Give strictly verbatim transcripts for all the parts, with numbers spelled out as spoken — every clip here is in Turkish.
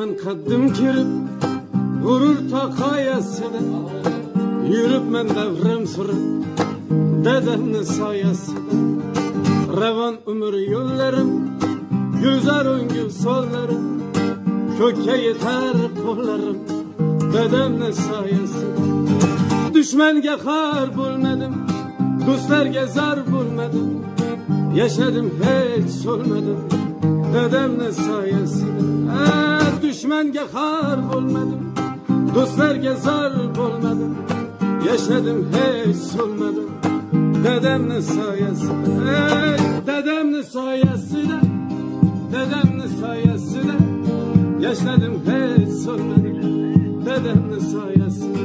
men qaddim kirib g'urur taqoyasida yuribman davrim surib dadamni soyasida ravon umr yo'llarim gulzar o'ngil sollarim ko'kka yetar qo'llarim dadamni soyasida dushmanga xor bo'lmadim do'stlarga zar bo'lmadim yaşadım hiç solmadım dedemle sayesinde düşmanga xor bo'lmadim do'stlarga zar bo'lmadim yaşadım hiç solmadım dedemle sayesinde dedemle sayesinde dedemle sayesinde yaşadım hiç solmadım dedemle sayesinde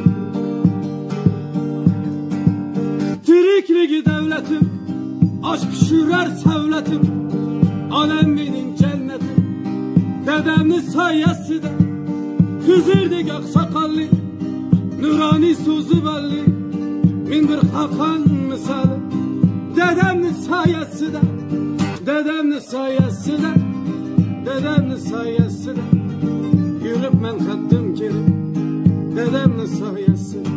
tirikligi devletim aç pişirer savletim anam benim cennetim dedemin sayesinde kızırdık aksakallı nurani sözü belli min bir hakan misali dedemin sayesinde dedemin sayesinde dedemin sayesinde yürüp men qaddim kirib dedemin sayesinde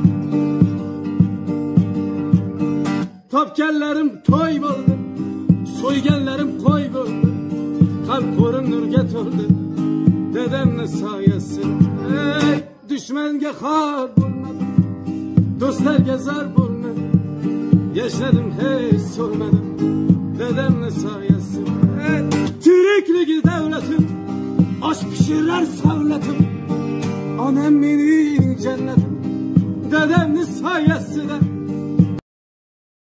topganlarim to'y bo'ldi so'yganlarim qo'y bo'ldi qalb qo'rim nurga to'ldi dedamni soyasida ey dushmanga xor bo'lmadim do'stlarga zar bo'lmadim yashadim hech so'lmadim dedamni soyasida ey tirikligi davlatim osh pishirar savlatim onam mening jannatim dedamni soyasida